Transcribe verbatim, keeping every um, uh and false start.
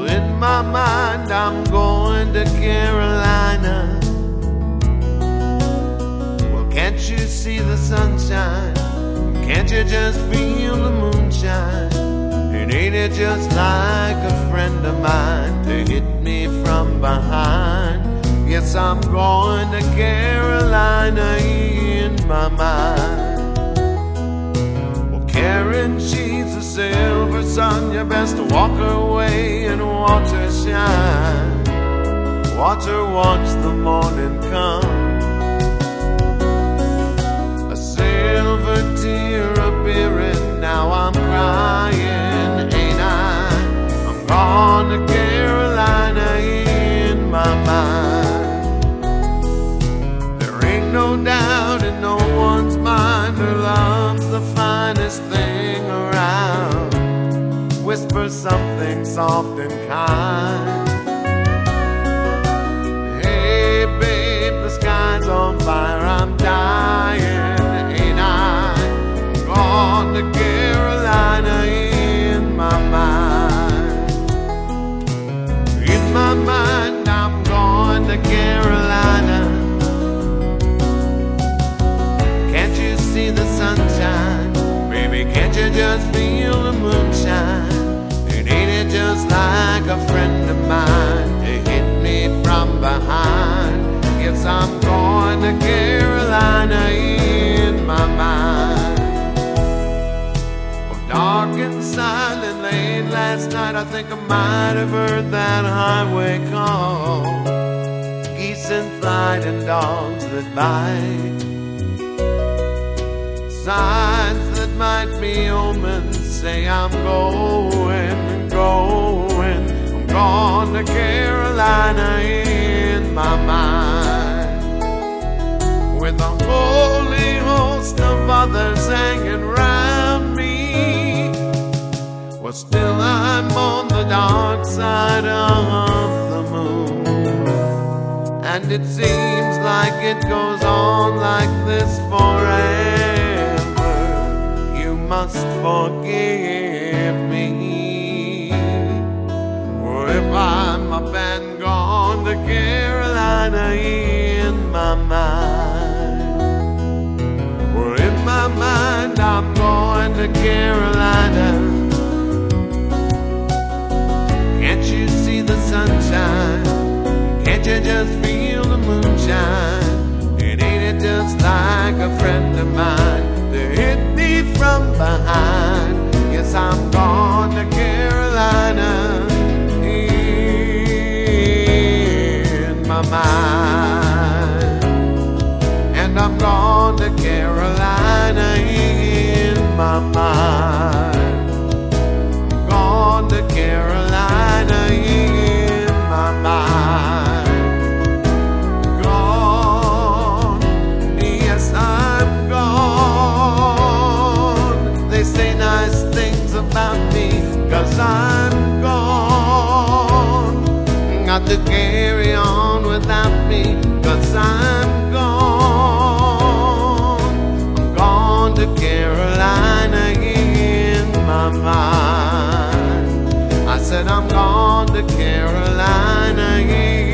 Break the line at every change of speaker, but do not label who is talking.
In my mind I'm going to Carolina. Well, can't you see the sunshine? Can't you just feel the moonshine? And ain't it just like a friend of mine to hit me from behind? Yes, I'm going to Carolina in my mind. Well, Karen, she's a silver sun. You best walk her way and watch her shine. Watch her watch the morning come. A silver tear appearing, now I'm crying, ain't I? I'm gone to Carolina in my mind. There ain't no doubt in no one's mind her love's the finest thing around. Whisper something soft and kind. Hey babe, the sky's on fire, I'm dying, ain't I? I'm gone to Carolina in my mind. In my mind I'm going to Carolina. Can't you see the sunshine? Baby, can't you just feel the moonshine? And ain't it just like a friend of mine to hit me from behind? Yes, I'm going to Carolina in my mind. Well, dark and silent late last night, I think I might have heard that highway call. Geese in flight and dogs that bite. Signs that might be omens say I'm going, going. I'm gone to Carolina in my mind. With a holy host of others hanging round me. Well, still I'm on the dark side of the moon. And it seems like it goes on like this forever. Must forgive me, or if I'm up and gone to Carolina in my mind. Or in my mind I'm going to Carolina. Can't you see the sunshine? Can't you just feel the moonshine? And ain't it just like a friend of mine to hit me from behind? Yes, I'm gone to Carolina in my mind. And I'm gone to Carolina in my mind. I'm gone to Carolina in my mind. Gone, yes, I'm gone. They say nice things about me, 'cause I'm gone. Got to carry on without me, 'cause I'm gone. I'm gone to Carolina in my mind. I said I'm gone to Carolina in